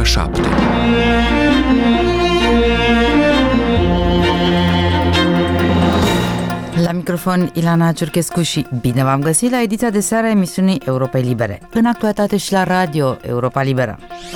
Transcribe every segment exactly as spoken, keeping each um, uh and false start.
ora șapte. La microfon Ilana Ciurchescu și bine v-am găsit la ediția de seară a emisiunii Europei Libere, în actualitate și la Radio Europa Liberă.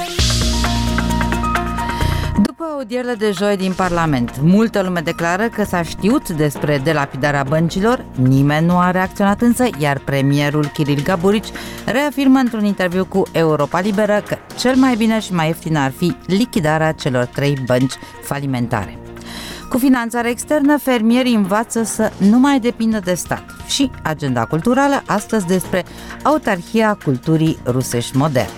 După audierile de joi din Parlament, multă lume declară că s-a știut despre delapidarea băncilor, nimeni nu a reacționat însă, iar premierul Kiril Gaburici reafirmă într-un interviu cu Europa Liberă că cel mai bine și mai ieftin ar fi lichidarea celor trei bănci falimentare. Cu finanțare externă, fermierii învață să nu mai depindă de stat. Și agenda culturală, astăzi despre autarhia culturii rusești moderne.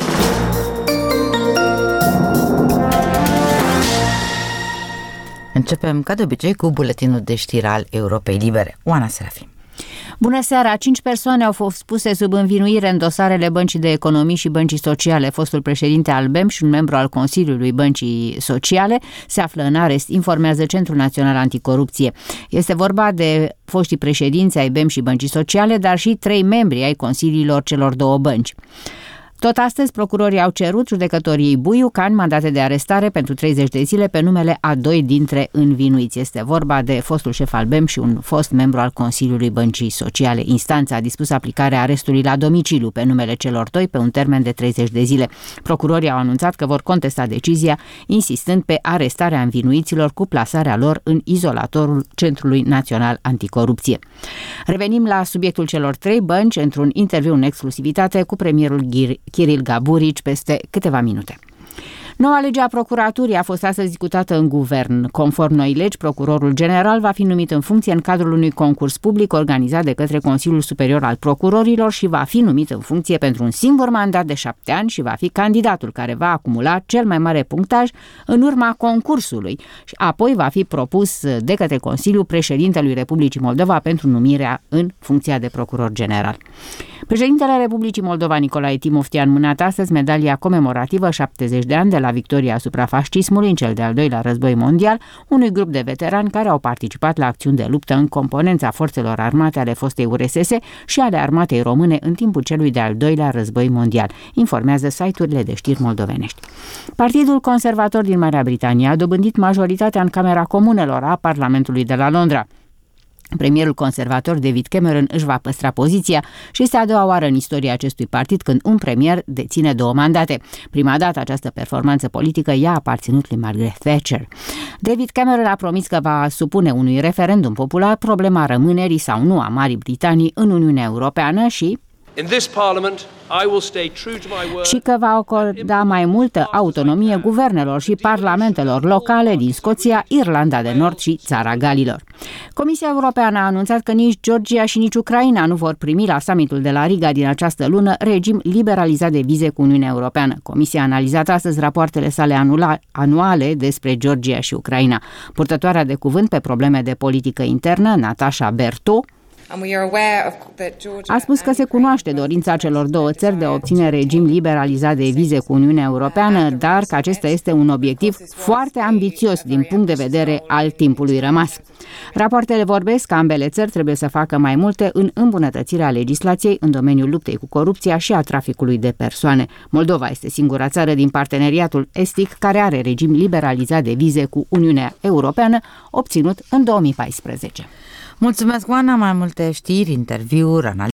Începem, ca de obicei, cu buletinul de știri al Europei Libere. Oana Serafim. Bună seara! Cinci persoane au fost puse sub învinuire în dosarele Băncii de Economii și Băncii Sociale. Fostul președinte al B E M și un membru al Consiliului Băncii Sociale se află în arest, informează Centrul Național Anticorupție. Este vorba de foștii președinți ai B E M și Băncii Sociale, dar și trei membri ai consiliilor celor două bănci. Tot astăzi, procurorii au cerut judecătoriei Buiu Can mandate de arestare pentru treizeci de zile pe numele a doi dintre învinuiți. Este vorba de fostul șef al B E M și un fost membru al Consiliului Băncii Sociale. Instanța a dispus aplicarea arestului la domiciliu pe numele celor doi pe un termen de treizeci de zile. Procurorii au anunțat că vor contesta decizia, insistând pe arestarea învinuiților cu plasarea lor în izolatorul Centrului Național Anticorupție. Revenim la subiectul celor trei bănci într-un interviu în exclusivitate cu premierul Ghir Kiril Gaburici peste câteva minute. Noua lege a procuraturii a fost astăzi discutată în guvern. Conform noii legi, procurorul general va fi numit în funcție în cadrul unui concurs public organizat de către Consiliul Superior al Procurorilor și va fi numit în funcție pentru un singur mandat de șapte ani și va fi candidatul care va acumula cel mai mare punctaj în urma concursului și apoi va fi propus de către Consiliul președintelui Republicii Moldova pentru numirea în funcția de procuror general. Președintele Republicii Moldova, Nicolae Timofti, a înmânat astăzi medalia comemorativă șaptezeci de ani de la victoria asupra fascismului în cel de-al doilea război mondial, unui grup de veterani care au participat la acțiuni de luptă în componența forțelor armate ale fostei U R S S și ale armatei române în timpul celui de-al doilea război mondial, informează site-urile de știri moldovenești. Partidul Conservator din Marea Britanie a dobândit majoritatea în Camera Comunelor a Parlamentului de la Londra. Premierul conservator David Cameron își va păstra poziția și este a doua oară în istoria acestui partid când un premier deține două mandate. Prima dată această performanță politică i-a aparținut lui Margaret Thatcher. David Cameron a promis că va supune unui referendum popular problema rămânerii sau nu a Marii Britanii în Uniunea Europeană și In this Parliament, I will stay true to my word. și că va acorda mai multă autonomie guvernelor și parlamentelor locale din Scoția, Irlanda de Nord și Țara Galilor. Comisia Europeană a anunțat că nici Georgia și nici Ucraina nu vor primi la summitul de la Riga din această lună regim liberalizat de vize cu Uniunea Europeană. Comisia a analizat astăzi rapoartele sale anula, anuale despre Georgia și Ucraina. Purtătoarea de cuvânt pe probleme de politică internă, Natasha Berto, a spus că se cunoaște dorința celor două țări de a obține regim liberalizat de vize cu Uniunea Europeană, dar că acesta este un obiectiv foarte ambițios din punct de vedere al timpului rămas. Rapoartele vorbesc că ambele țări trebuie să facă mai multe în îmbunătățirea legislației în domeniul luptei cu corupția și a traficului de persoane. Moldova este singura țară din parteneriatul estic care are regim liberalizat de vize cu Uniunea Europeană, obținut în două mii paisprezece. Mulțumesc, Oana, mai multe știri, interviuri, analize